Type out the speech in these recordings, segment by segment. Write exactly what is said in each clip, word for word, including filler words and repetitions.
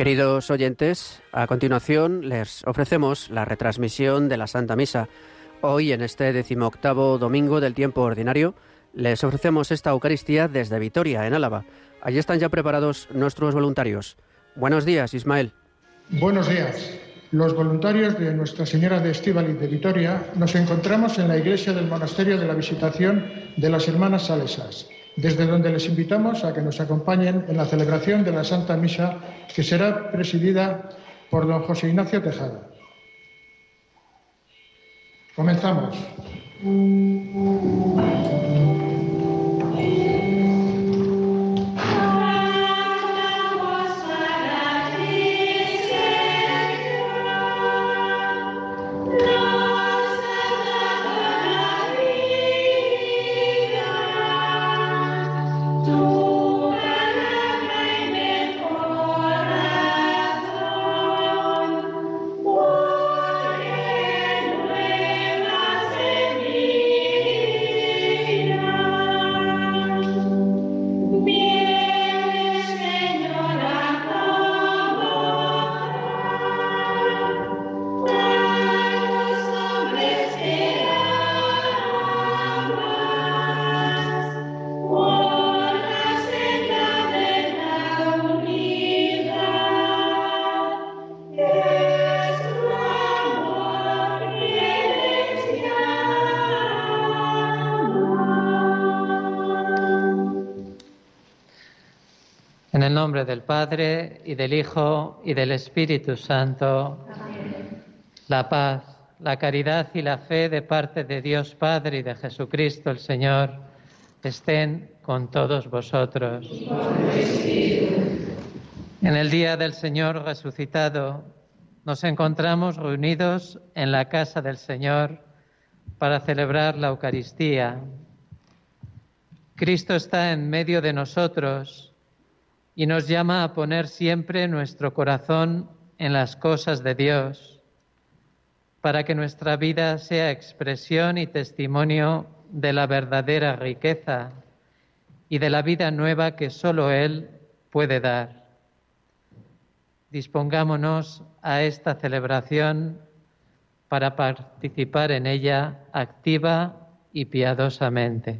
Queridos oyentes, a continuación les ofrecemos la retransmisión de la Santa Misa. Hoy, en este decimoctavo domingo del tiempo ordinario, les ofrecemos esta Eucaristía desde Vitoria, en Álava. Allí están ya preparados nuestros voluntarios. Buenos días, Ismael. Buenos días. Los voluntarios de Nuestra Señora de Estíbaliz de Vitoria nos encontramos en la iglesia del Monasterio de la Visitación de las Hermanas Salesas, desde donde les invitamos a que nos acompañen en la celebración de la Santa Misa, que será presidida por don José Ignacio Tejada. Comenzamos. En el nombre del Padre, y del Hijo, y del Espíritu Santo. Amén. La paz, la caridad y la fe de parte de Dios Padre y de Jesucristo el Señor estén con todos vosotros. En el día del Señor resucitado, nos encontramos reunidos en la casa del Señor para celebrar la Eucaristía. Cristo está en medio de nosotros y nos llama a poner siempre nuestro corazón en las cosas de Dios, para que nuestra vida sea expresión y testimonio de la verdadera riqueza y de la vida nueva que solo Él puede dar. Dispongámonos a esta celebración para participar en ella activa y piadosamente.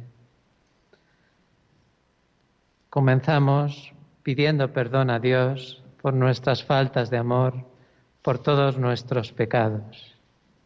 Comenzamos pidiendo perdón a Dios por nuestras faltas de amor, por todos nuestros pecados.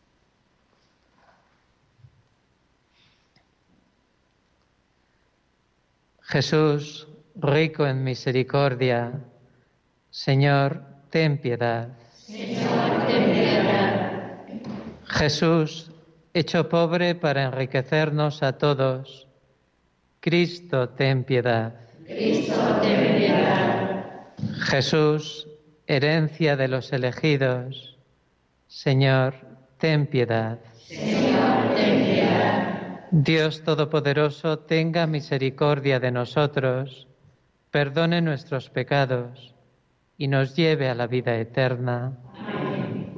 Jesús, rico en misericordia, Señor, ten piedad. Señor, ten piedad. Jesús, hecho pobre para enriquecernos a todos, Cristo, ten piedad. Cristo, ten piedad. Jesús, herencia de los elegidos, Señor, ten piedad. Señor, ten piedad. Dios Todopoderoso, tenga misericordia de nosotros, perdone nuestros pecados y nos lleve a la vida eterna. Amén.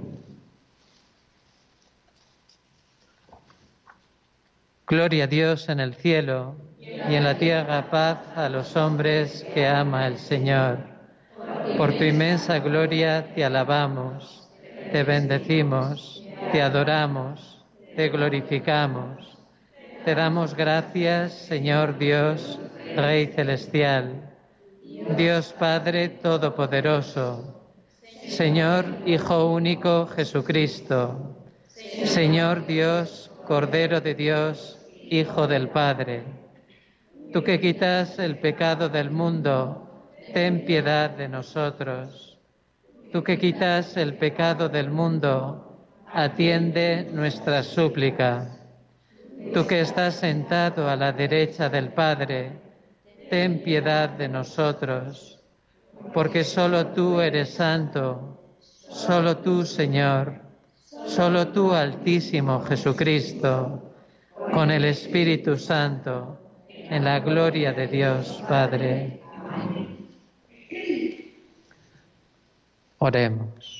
Gloria a Dios en el cielo y en la tierra paz a los hombres que ama el Señor. Por tu inmensa gloria te alabamos, te bendecimos, te adoramos, te glorificamos. Te damos gracias, Señor Dios, Rey celestial, Dios Padre Todopoderoso, Señor Hijo único Jesucristo, Señor Dios, Cordero de Dios, Hijo del Padre. Tú que quitas el pecado del mundo, ten piedad de nosotros. Tú que quitas el pecado del mundo, atiende nuestra súplica. Tú que estás sentado a la derecha del Padre, ten piedad de nosotros, porque solo tú eres santo, solo tú, Señor, solo tú, Altísimo Jesucristo, con el Espíritu Santo, en la gloria de Dios Padre. Oremos.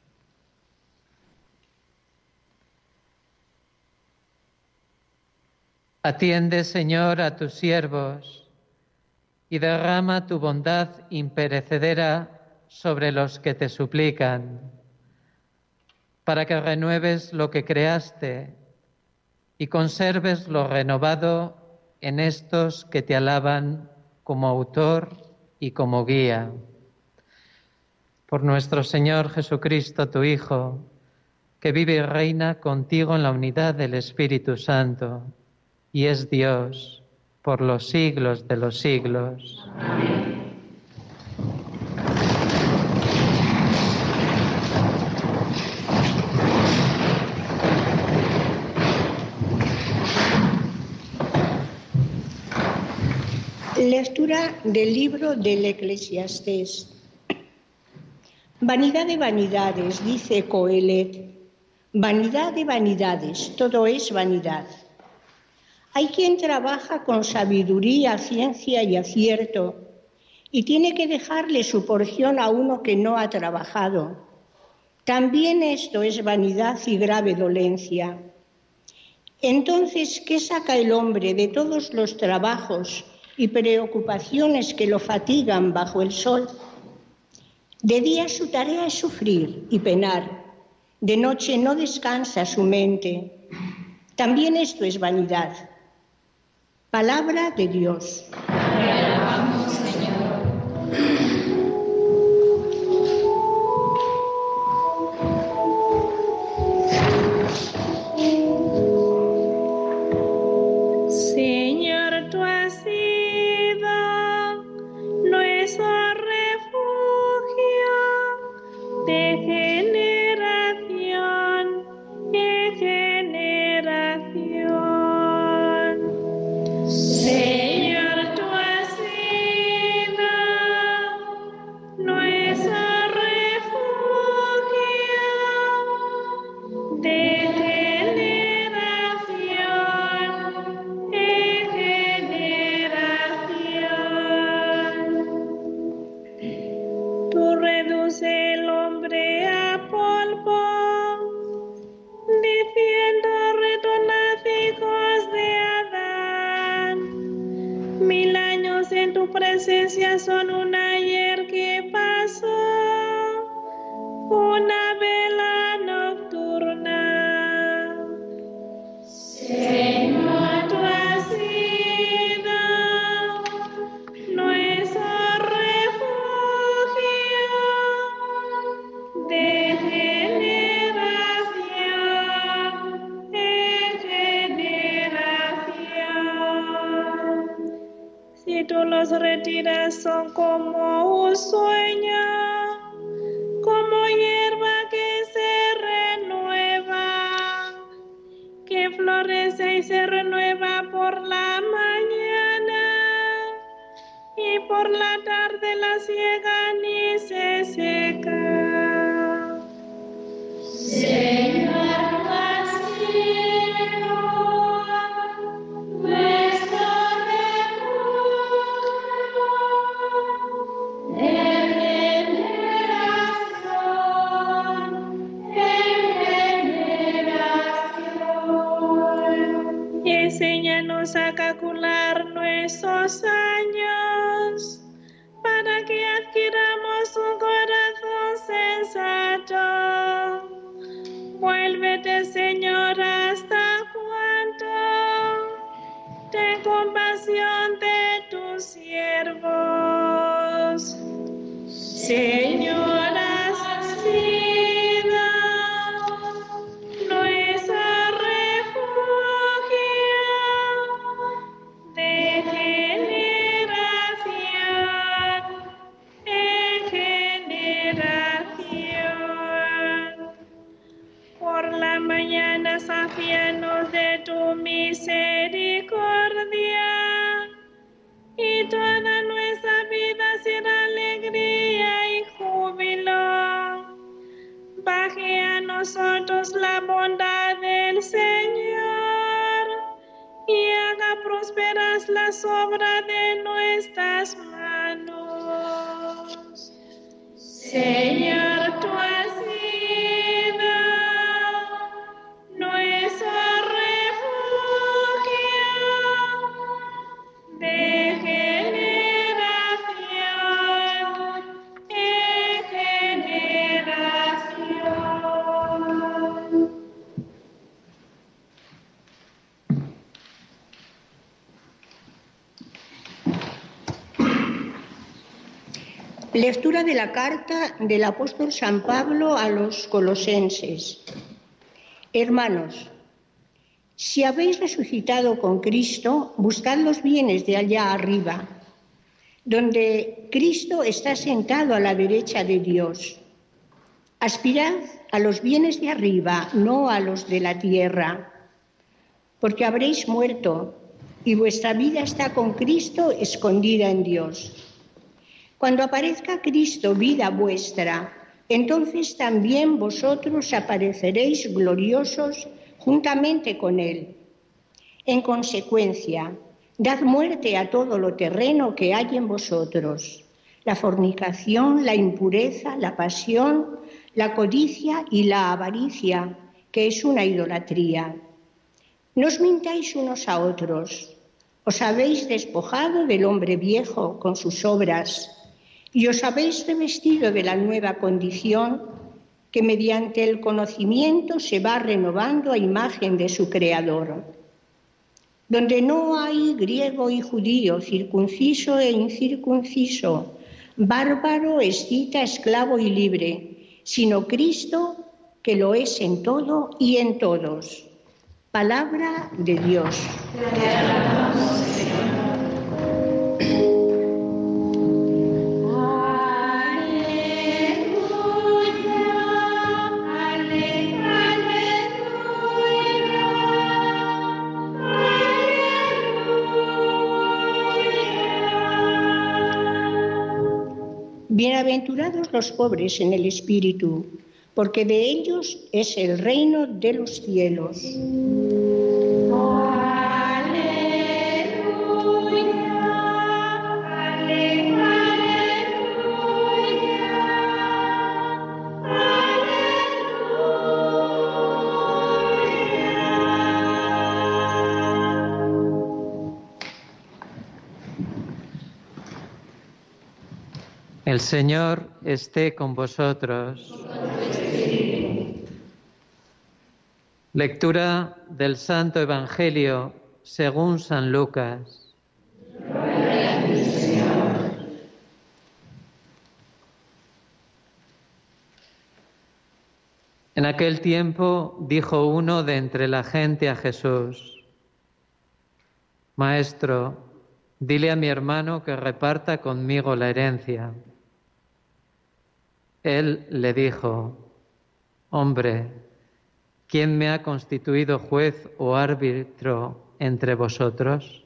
Atiende, Señor, a tus siervos y derrama tu bondad imperecedera sobre los que te suplican, para que renueves lo que creaste y conserves lo renovado en estos que te alaban como autor y como guía. Por nuestro Señor Jesucristo, tu Hijo, que vive y reina contigo en la unidad del Espíritu Santo, y es Dios por los siglos de los siglos. Amén. Lectura del libro del Eclesiastés. Vanidad de vanidades, dice Coelet. Vanidad de vanidades, todo es vanidad. Hay quien trabaja con sabiduría, ciencia y acierto y tiene que dejarle su porción a uno que no ha trabajado. También esto es vanidad y grave dolencia. Entonces, ¿qué saca el hombre de todos los trabajos y preocupaciones que lo fatigan bajo el sol? De día su tarea es sufrir y penar, de noche no descansa su mente. También esto es vanidad. Palabra de Dios. Te alabamos, Señor. Señor, tú has sido nuestro refugio de generación en generación. Señor, tú has sido nuestro refugio de generación en generación. Tú reduces el hombre a polvo, diciendo retornad hijos de Adán. Mil años en tu presencia son un ayer que pasó, una vela nocturna. Señor, tú has sido nuestro refugio de generación en generación. Si tú los retiras son como un sueño, como hierba que se renueva, que florece y se renueva por la mañana, y por la tarde la ciegan y se seca. Señor, tú has sido nuestro refugio de generación en generación. Y enséñanos a calcular nuestros años para que adquiramos un corazón sensato. Vuélvete, Señor, hasta cuánto. Ten compasión de tus siervos. Señor, has sido nuestro refugio de generación en generación. Por la mañana safíanos de tu misericordia, y toda nuestra vida será alegría y júbilo. Baje a nosotros la bondad del Señor y haga prósperas las obras de nuestras manos. Señor, tú has sido nuestro refugio de generación en Lectura de la carta del apóstol San Pablo a los colosenses. Hermanos, si habéis resucitado con Cristo, buscad los bienes de allá arriba, donde Cristo está sentado a la derecha de Dios. Aspirad a los bienes de arriba, no a los de la tierra, porque habréis muerto y vuestra vida está con Cristo escondida en Dios. Cuando aparezca Cristo, vida vuestra, entonces también vosotros apareceréis gloriosos juntamente con Él. En consecuencia, dad muerte a todo lo terreno que hay en vosotros, la fornicación, la impureza, la pasión, la codicia y la avaricia, que es una idolatría. No os mintáis unos a otros. Os habéis despojado del hombre viejo con sus obras y os habéis revestido de la nueva condición que mediante el conocimiento se va renovando a imagen de su Creador. Donde no hay griego y judío, circunciso e incircunciso, bárbaro, escita, esclavo y libre, sino Cristo, que lo es en todo y en todos. Palabra de Dios. Te alabamos, Señor. Bienaventurados los pobres en el espíritu, porque de ellos es el reino de los cielos. El Señor esté con vosotros. Lectura del Santo Evangelio según San Lucas. Gloria a ti, Señor. En aquel tiempo dijo uno de entre la gente a Jesús: Maestro, dile a mi hermano que reparta conmigo la herencia. Él le dijo: Hombre, ¿quién me ha constituido juez o árbitro entre vosotros?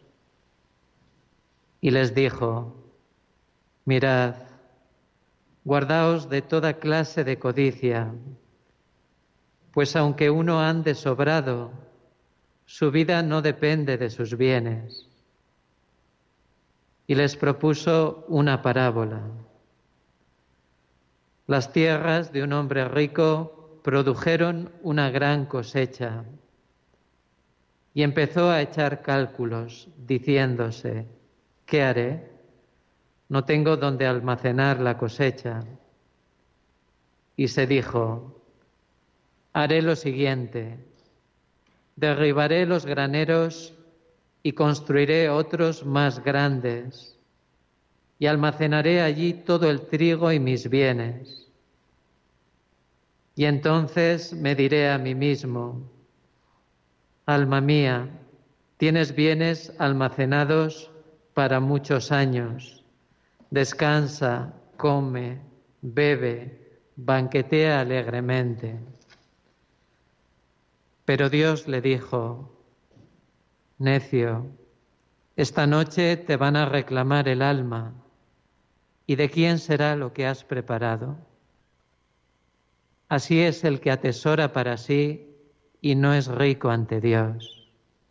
Y les dijo: Mirad, guardaos de toda clase de codicia, pues aunque uno ande sobrado, su vida no depende de sus bienes. Y les propuso una parábola. Las tierras de un hombre rico produjeron una gran cosecha y empezó a echar cálculos, diciéndose: ¿qué haré? No tengo donde almacenar la cosecha. Y se dijo: haré lo siguiente, derribaré los graneros y construiré otros más grandes, y almacenaré allí todo el trigo y mis bienes. Y entonces me diré a mí mismo: alma mía, tienes bienes almacenados para muchos años. Descansa, come, bebe, banquetea alegremente. Pero Dios le dijo: necio, esta noche te van a reclamar el alma. ¿Y de quién será lo que has preparado? Así es el que atesora para sí y no es rico ante Dios.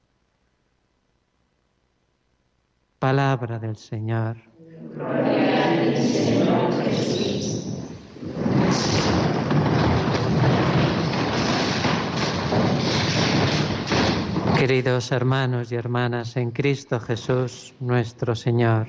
Palabra del Señor. Gloria a ti, Señor Jesús. Queridos hermanos y hermanas en Cristo Jesús, nuestro Señor,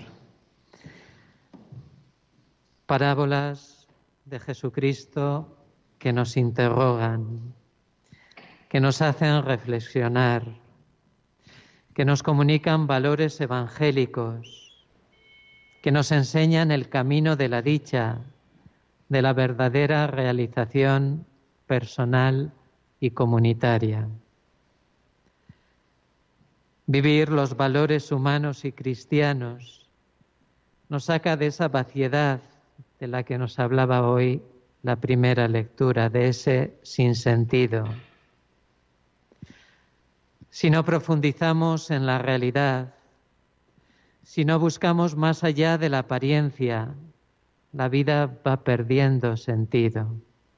parábolas de Jesucristo que nos interrogan, que nos hacen reflexionar, que nos comunican valores evangélicos, que nos enseñan el camino de la dicha, de la verdadera realización personal y comunitaria. Vivir los valores humanos y cristianos nos saca de esa vaciedad de la que nos hablaba hoy la primera lectura, de ese sinsentido. Si no profundizamos en la realidad, si no buscamos más allá de la apariencia, la vida va perdiendo sentido.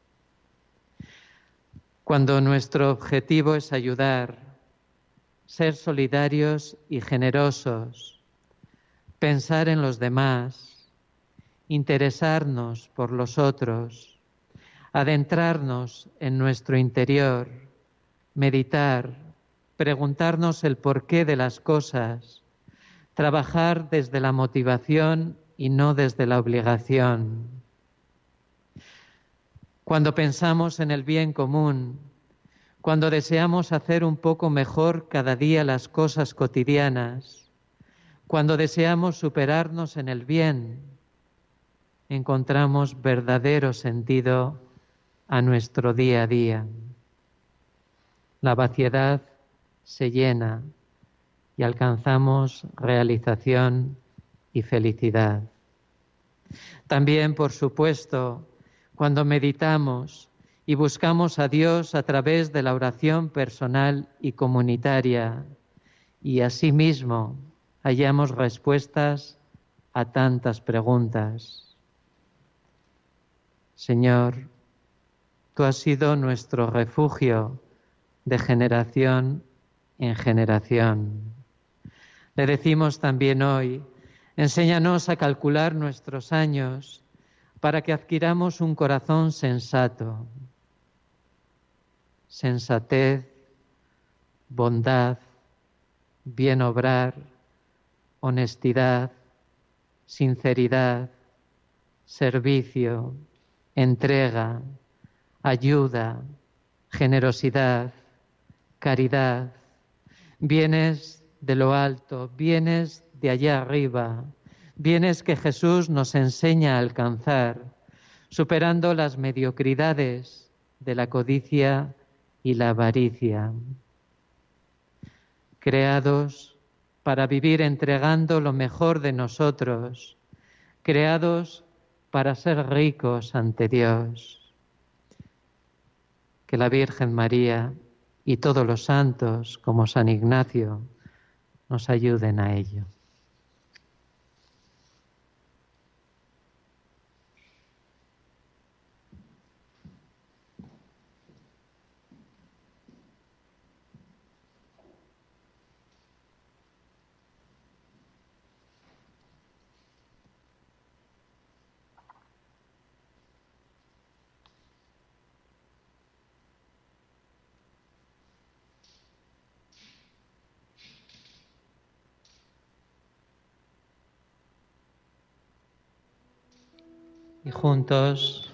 Cuando nuestro objetivo es ayudar, ser solidarios y generosos, pensar en los demás, interesarnos por los otros, adentrarnos en nuestro interior, meditar, preguntarnos el porqué de las cosas, trabajar desde la motivación y no desde la obligación. Cuando pensamos en el bien común, cuando deseamos hacer un poco mejor cada día las cosas cotidianas, cuando deseamos superarnos en el bien, encontramos verdadero sentido a nuestro día a día. La vaciedad se llena y alcanzamos realización y felicidad. También, por supuesto, cuando meditamos y buscamos a Dios a través de la oración personal y comunitaria, y asimismo hallamos respuestas a tantas preguntas. Señor, tú has sido nuestro refugio de generación en generación. Le decimos también hoy, enséñanos a calcular nuestros años para que adquiramos un corazón sensato. Sensatez, bondad, bien obrar, honestidad, sinceridad, servicio, entrega, ayuda, generosidad, caridad, bienes de lo alto, bienes de allá arriba, bienes que Jesús nos enseña a alcanzar, superando las mediocridades de la codicia y la avaricia. Creados para vivir entregando lo mejor de nosotros, creados para ser ricos ante Dios. Que la Virgen María y todos los santos, como San Ignacio, nos ayuden a ello. Y juntos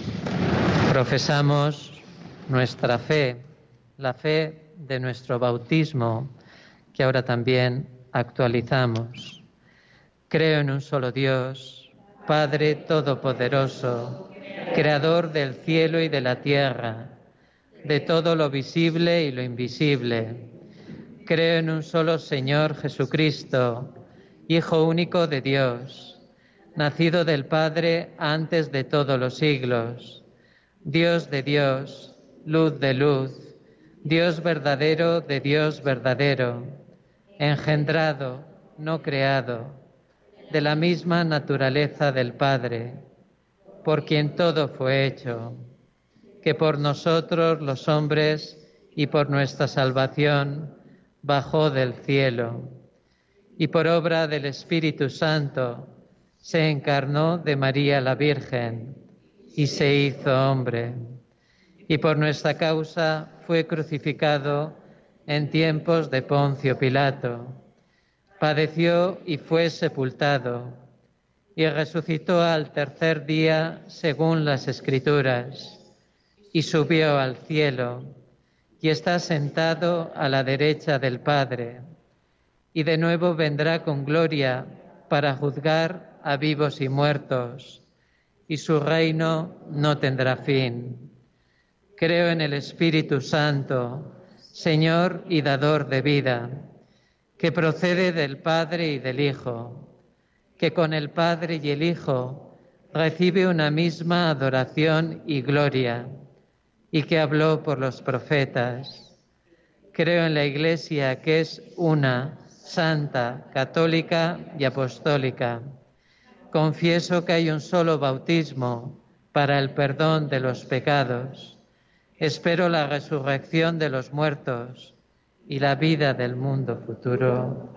profesamos nuestra fe, la fe de nuestro bautismo, que ahora también actualizamos. Creo en un solo Dios, Padre Todopoderoso, Creador del cielo y de la tierra, de todo lo visible y lo invisible. Creo en un solo Señor Jesucristo, Hijo único de Dios, nacido del Padre antes de todos los siglos, Dios de Dios, luz de luz, Dios verdadero de Dios verdadero, engendrado, no creado, de la misma naturaleza del Padre, por quien todo fue hecho, que por nosotros los hombres y por nuestra salvación bajó del cielo, y por obra del Espíritu Santo se encarnó de María la Virgen y se hizo hombre, y por nuestra causa fue crucificado en tiempos de Poncio Pilato, padeció y fue sepultado, y resucitó al tercer día según las Escrituras, y subió al cielo, y está sentado a la derecha del Padre, y de nuevo vendrá con gloria para juzgar a vivos y muertos, y su reino no tendrá fin. Creo en el Espíritu Santo, Señor y dador de vida, que procede del Padre y del Hijo, que con el Padre y el Hijo recibe una misma adoración y gloria, y que habló por los profetas. Creo en la Iglesia, que es una, santa, católica y apostólica. Confieso que hay un solo bautismo para el perdón de los pecados. Espero la resurrección de los muertos y la vida del mundo futuro.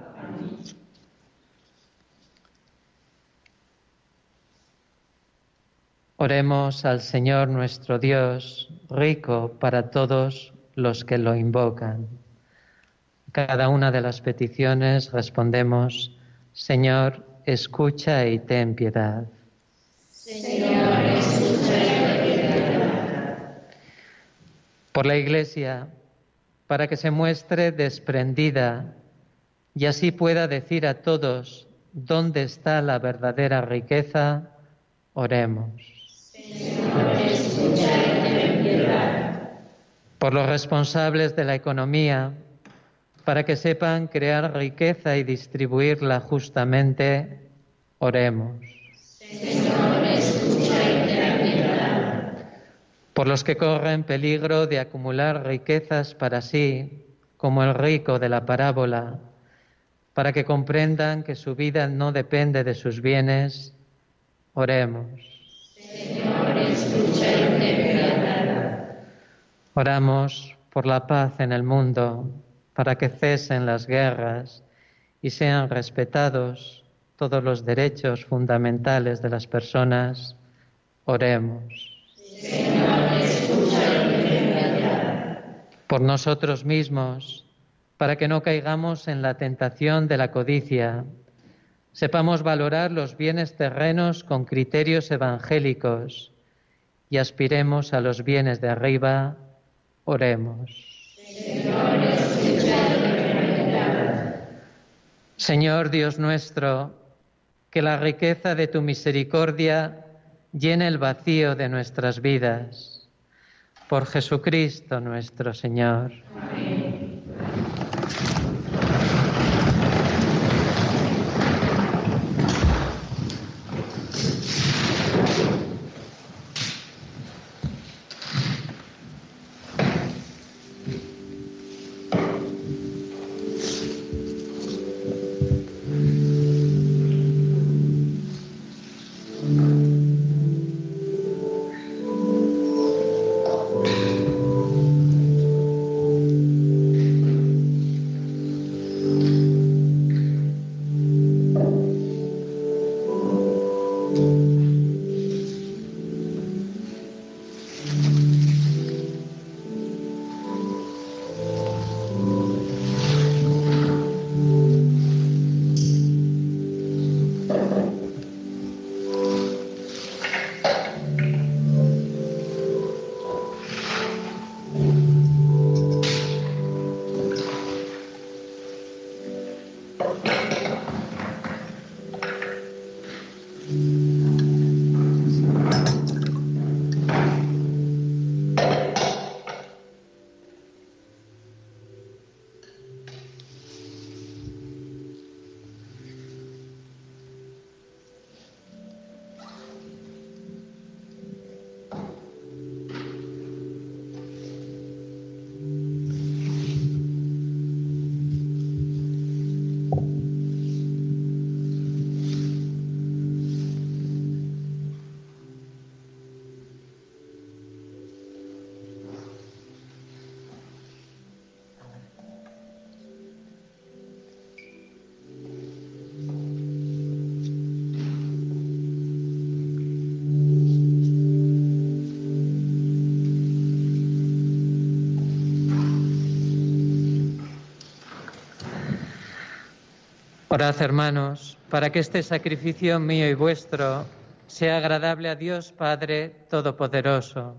Oremos al Señor nuestro Dios, rico para todos los que lo invocan. Cada una de las peticiones respondemos: Señor, escucha y ten piedad. Señor, escucha y ten piedad. Por la Iglesia, para que se muestre desprendida y así pueda decir a todos dónde está la verdadera riqueza, oremos. Señor, escucha y ten piedad. Por los responsables de la economía, para que sepan crear riqueza y distribuirla justamente, oremos. Señor, escucha y ten piedad. Por los que corren peligro de acumular riquezas para sí, como el rico de la parábola, para que comprendan que su vida no depende de sus bienes, oremos. Señor, escucha y ten piedad. Oramos por la paz en el mundo, para que cesen las guerras y sean respetados todos los derechos fundamentales de las personas, oremos. Señor, escucha y ten piedad. Por nosotros mismos, para que no caigamos en la tentación de la codicia, sepamos valorar los bienes terrenos con criterios evangélicos y aspiremos a los bienes de arriba, oremos. Señor, escucha y ten piedad. Señor Dios nuestro, que la riqueza de tu misericordia llene el vacío de nuestras vidas. Por Jesucristo nuestro Señor. Amén. Orad, hermanos, para que este sacrificio mío y vuestro sea agradable a Dios Padre Todopoderoso.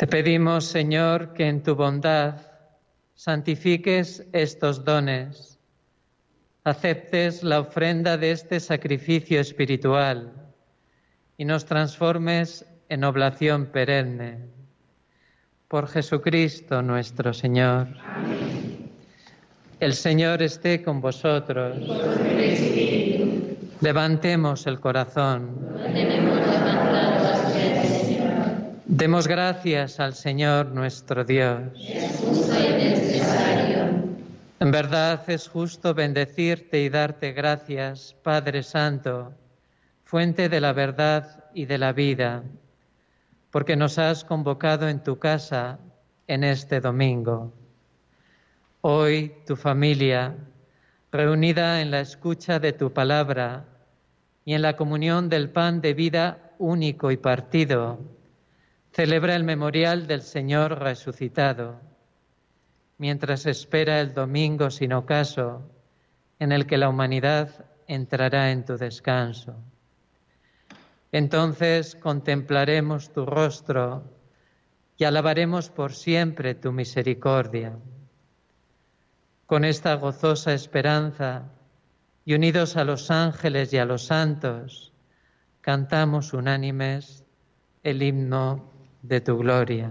Te pedimos, Señor, que en tu bondad santifiques estos dones, aceptes la ofrenda de este sacrificio espiritual y nos transformes en oblación perenne. Por Jesucristo nuestro Señor. Amén. El Señor esté con vosotros. Y con el Espíritu. Levantemos el corazón. Lo tenemos levantado hacia el Señor. Demos gracias al Señor nuestro Dios. Es justo y necesario. En verdad es justo bendecirte y darte gracias, Padre Santo, fuente de la verdad y de la vida, porque nos has convocado en tu casa en este domingo. Hoy tu familia, reunida en la escucha de tu palabra y en la comunión del pan de vida único y partido, celebra el memorial del Señor resucitado, mientras espera el domingo sin ocaso en el que la humanidad entrará en tu descanso. Entonces contemplaremos tu rostro y alabaremos por siempre tu misericordia. Con esta gozosa esperanza y unidos a los ángeles y a los santos, cantamos unánimes el himno de tu gloria.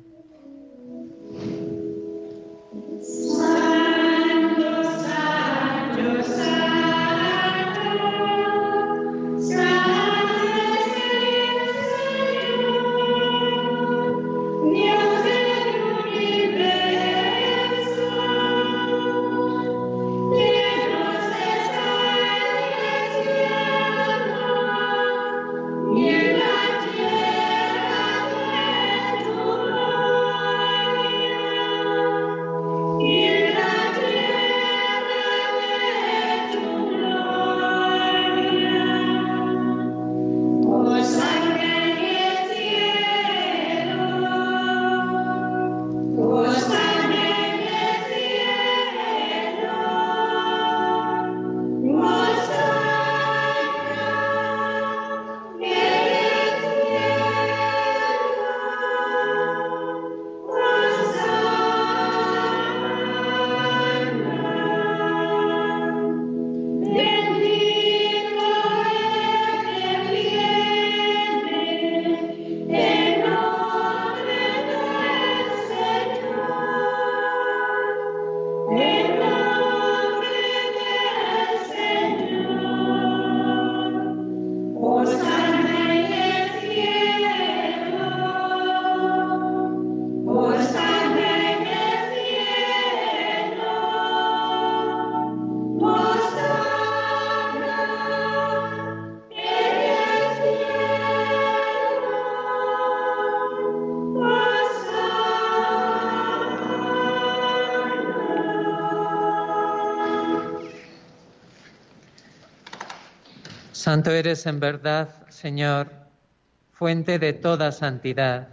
Santo eres en verdad, Señor, fuente de toda santidad.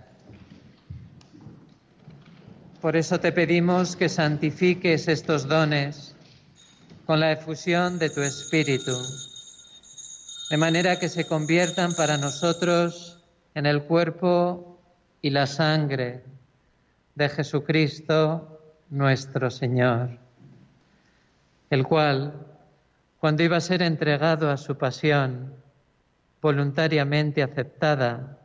Por eso te pedimos que santifiques estos dones con la efusión de tu Espíritu, de manera que se conviertan para nosotros en el cuerpo y la sangre de Jesucristo nuestro Señor, el cual, cuando iba a ser entregado a su pasión, voluntariamente aceptada,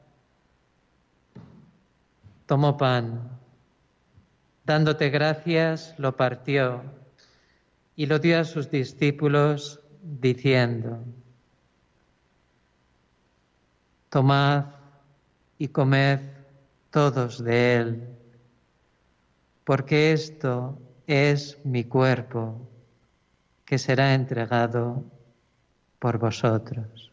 tomó pan, dándote gracias, lo partió y lo dio a sus discípulos, diciendo: tomad y comed todos de él, porque esto es mi cuerpo, que será entregado por vosotros.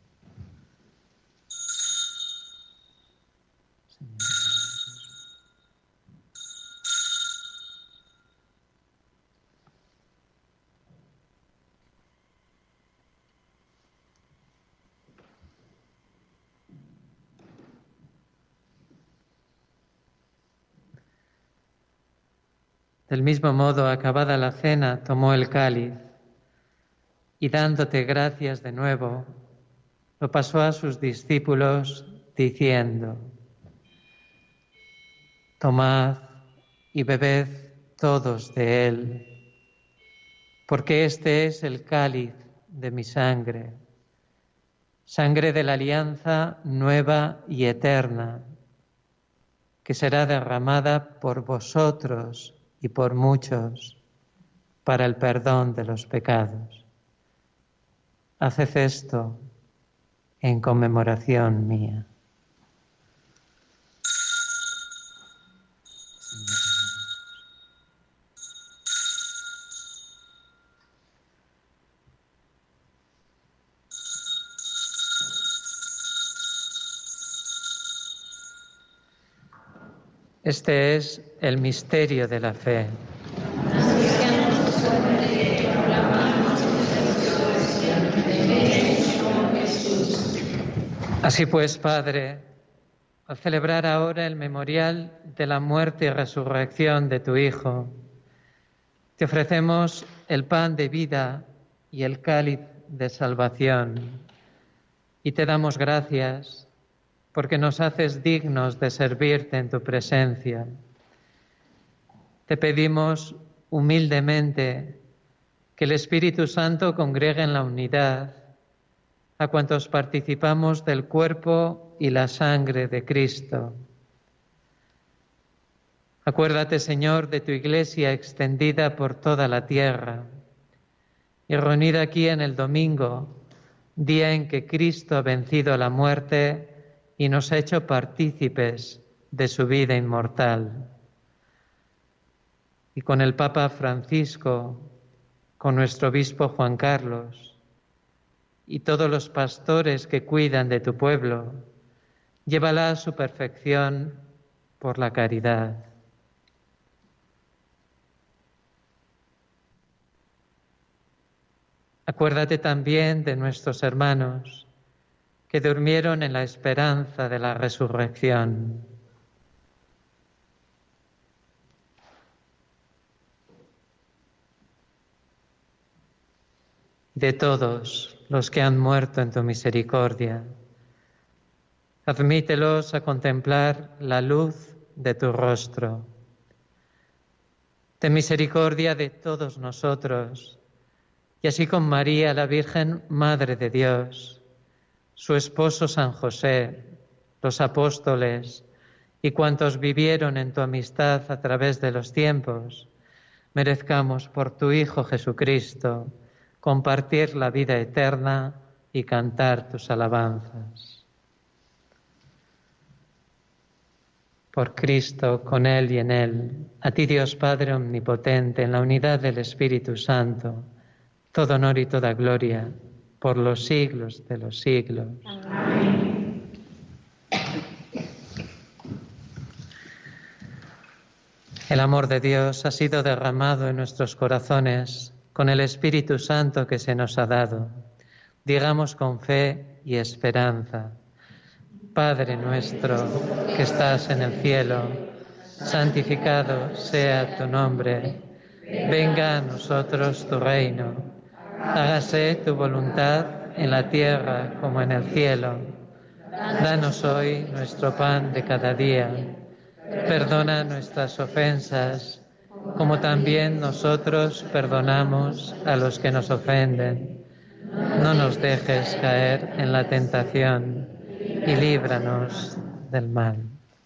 Del mismo modo, acabada la cena, tomó el cáliz y, dándote gracias de nuevo, lo pasó a sus discípulos, diciendo: Tomad y bebed todos de él, porque este es el cáliz de mi sangre, sangre de la alianza nueva y eterna, que será derramada por vosotros y por muchos para el perdón de los pecados. Haced esto en conmemoración mía. Este es el misterio de la fe. Así pues, Padre, al celebrar ahora el memorial de la muerte y resurrección de tu Hijo, te ofrecemos el pan de vida y el cáliz de salvación, y te damos gracias porque nos haces dignos de servirte en tu presencia. Te pedimos humildemente que el Espíritu Santo congregue en la unidad a cuantos participamos del cuerpo y la sangre de Cristo. Acuérdate, Señor, de tu Iglesia extendida por toda la tierra y reunida aquí en el domingo, día en que Cristo ha vencido la muerte y nos ha hecho partícipes de su vida inmortal. Y con el Papa Francisco, con nuestro obispo Juan Carlos y todos los pastores que cuidan de tu pueblo, llévala a su perfección por la caridad. Acuérdate también de nuestros hermanos que durmieron en la esperanza de la resurrección. De todos los que han muerto en tu misericordia, admítelos a contemplar la luz de tu rostro. Ten misericordia de todos nosotros, y así con María, la Virgen Madre de Dios, su esposo San José, los apóstoles y cuantos vivieron en tu amistad a través de los tiempos, merezcamos por tu Hijo Jesucristo compartir la vida eterna y cantar tus alabanzas. Por Cristo, con Él y en Él, a ti Dios Padre Omnipotente, en la unidad del Espíritu Santo, todo honor y toda gloria, por los siglos de los siglos. Amén. El amor de Dios ha sido derramado en nuestros corazones con el Espíritu Santo que se nos ha dado. Digamos con fe y esperanza: Padre nuestro que estás en el cielo, santificado sea tu nombre. Venga a nosotros tu reino. Hágase tu voluntad en la tierra como en el cielo. Danos hoy nuestro pan de cada día. Perdona nuestras ofensas, como también nosotros perdonamos a los que nos ofenden. No nos dejes caer en la tentación y líbranos del mal.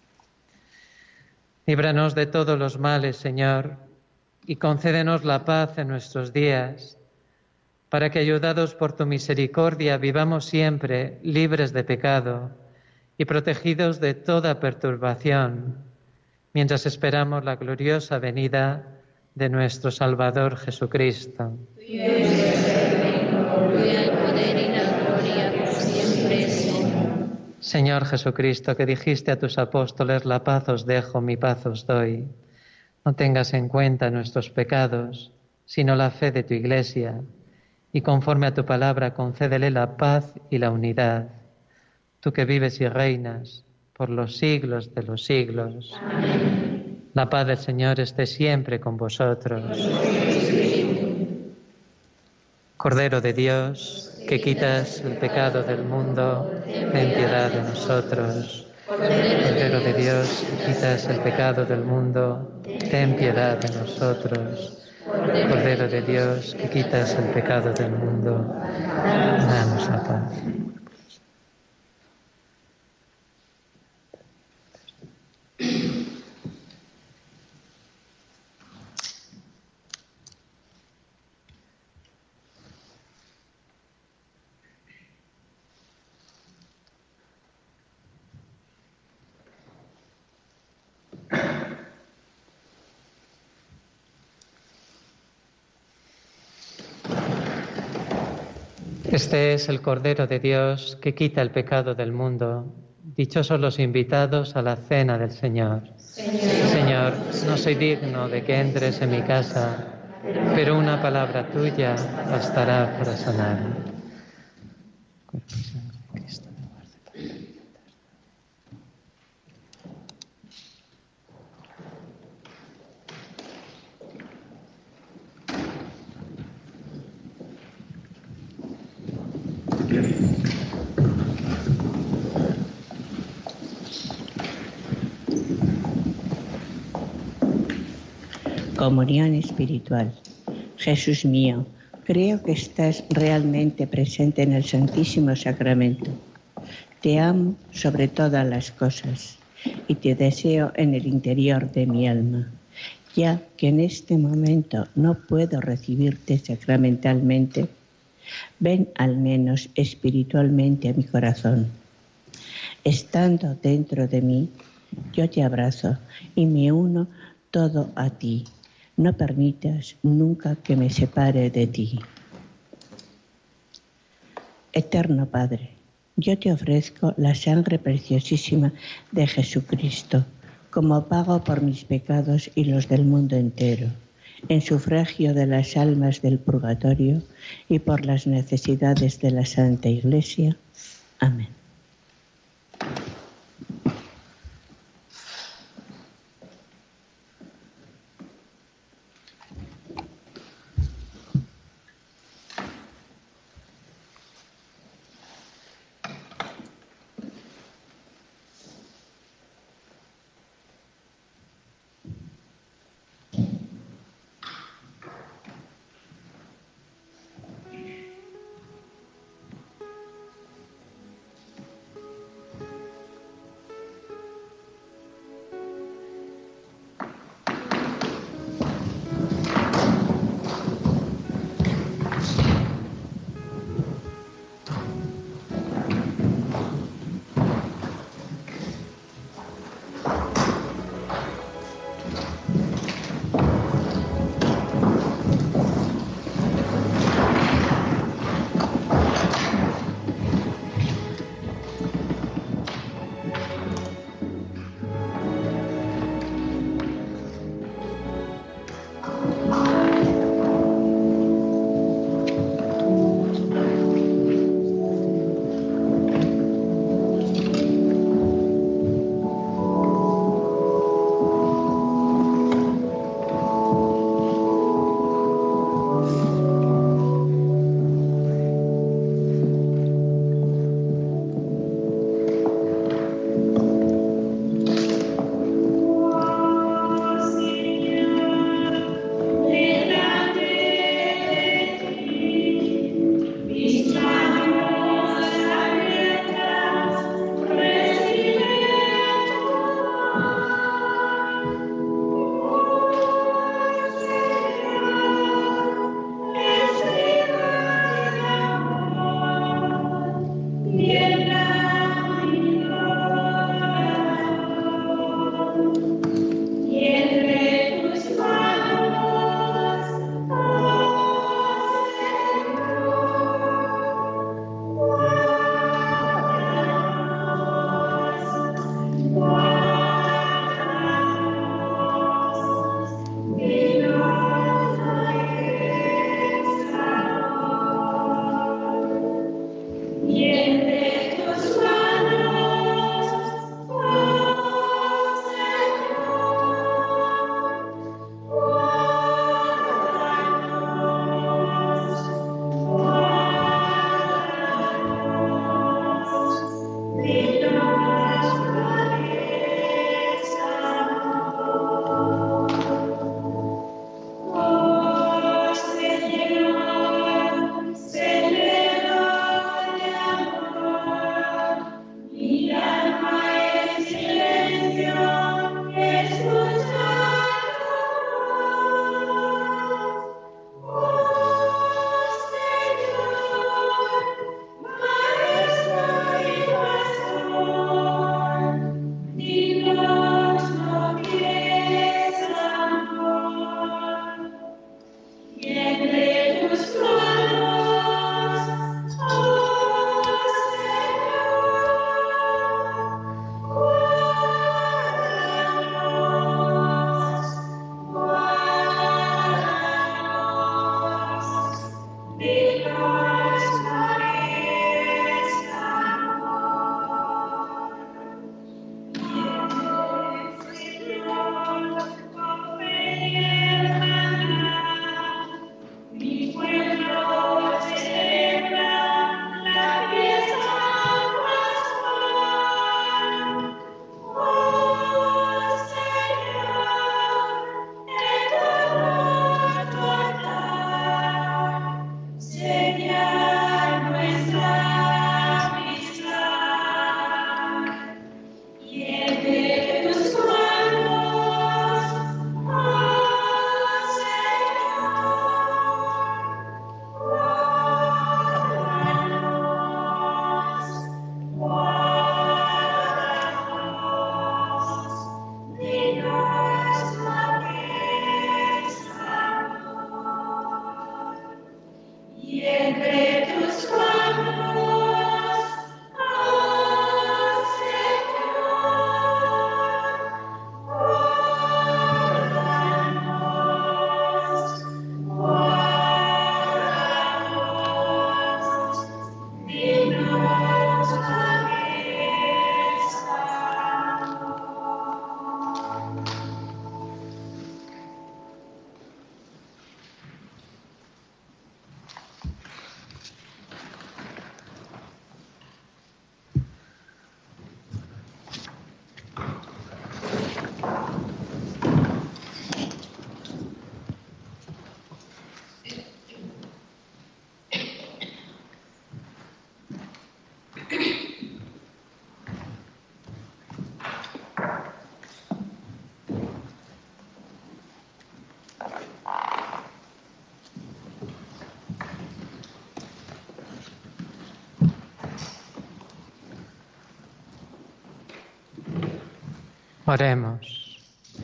Líbranos de todos los males, Señor, y concédenos la paz en nuestros días, para que, ayudados por tu misericordia, vivamos siempre libres de pecado y protegidos de toda perturbación, mientras esperamos la gloriosa venida de nuestro Salvador Jesucristo. Tuyo es el reino, tuyo el poder y la gloria por siempre, Señor. Señor Jesucristo, que dijiste a tus apóstoles: la paz os dejo, mi paz os doy. No tengas en cuenta nuestros pecados, sino la fe de tu Iglesia, y conforme a tu palabra concédele la paz y la unidad, tú que vives y reinas por los siglos de los siglos. Amén. La paz del Señor esté siempre con vosotros. Cordero de Dios, que quitas el pecado del mundo, ten piedad de nosotros. Cordero de Dios, que quitas el pecado del mundo, ten piedad de nosotros. Cordero de Dios, que quitas el pecado del mundo, danos la paz. Este es el Cordero de Dios que quita el pecado del mundo. Dichosos los invitados a la cena del Señor. Señor, Señor, no soy digno de que entres en mi casa, pero una palabra tuya bastará para sanarme. Comunión espiritual. Jesús mío, creo que estás realmente presente en el Santísimo Sacramento. Te amo sobre todas las cosas y te deseo en el interior de mi alma, ya que en este momento no puedo recibirte sacramentalmente. Ven al menos espiritualmente a mi corazón. Estando dentro de mí, yo te abrazo y me uno todo a ti. No permitas nunca que me separe de ti. Eterno Padre, yo te ofrezco la sangre preciosísima de Jesucristo como pago por mis pecados y los del mundo entero, en sufragio de las almas del purgatorio y por las necesidades de la Santa Iglesia. Amén. Oremos.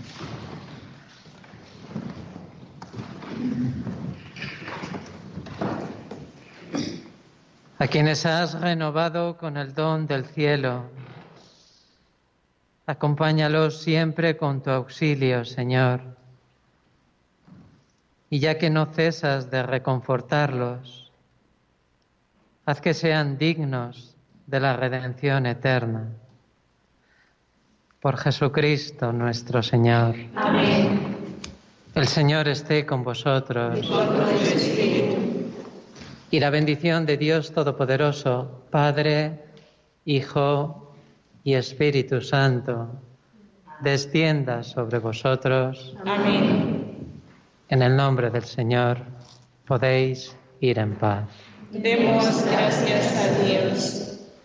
A quienes has renovado con el don del cielo, acompáñalos siempre con tu auxilio, Señor. Y ya que no cesas de reconfortarlos, haz que sean dignos de la redención eterna. Por Jesucristo nuestro Señor. Amén. El Señor esté con vosotros. Y con tu espíritu. Y la bendición de Dios Todopoderoso, Padre, Hijo y Espíritu Santo, descienda sobre vosotros. Amén. En el nombre del Señor, podéis ir en paz. Demos gracias a Dios.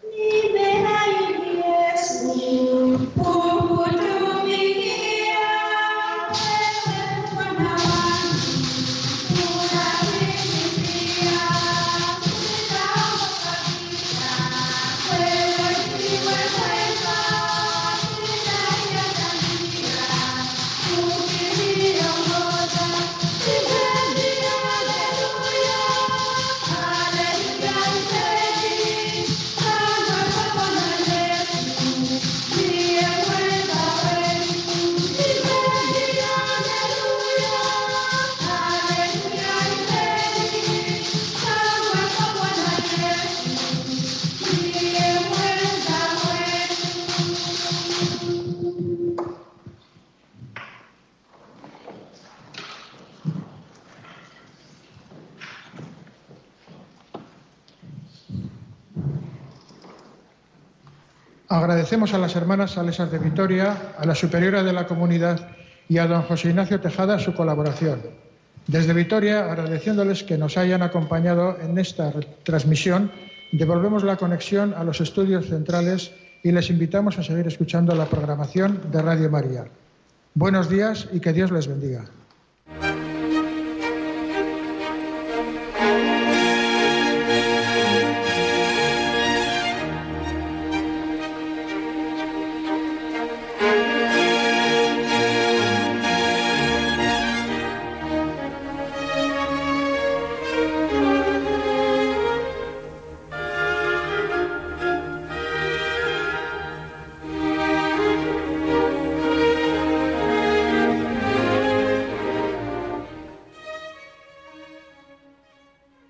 Agradecemos a las hermanas salesas de Vitoria, a la superiora de la comunidad y a don José Ignacio Tejada su colaboración. Desde Vitoria, agradeciéndoles que nos hayan acompañado en esta transmisión, devolvemos la conexión a los estudios centrales y les invitamos a seguir escuchando la programación de Radio María. Buenos días y que Dios les bendiga.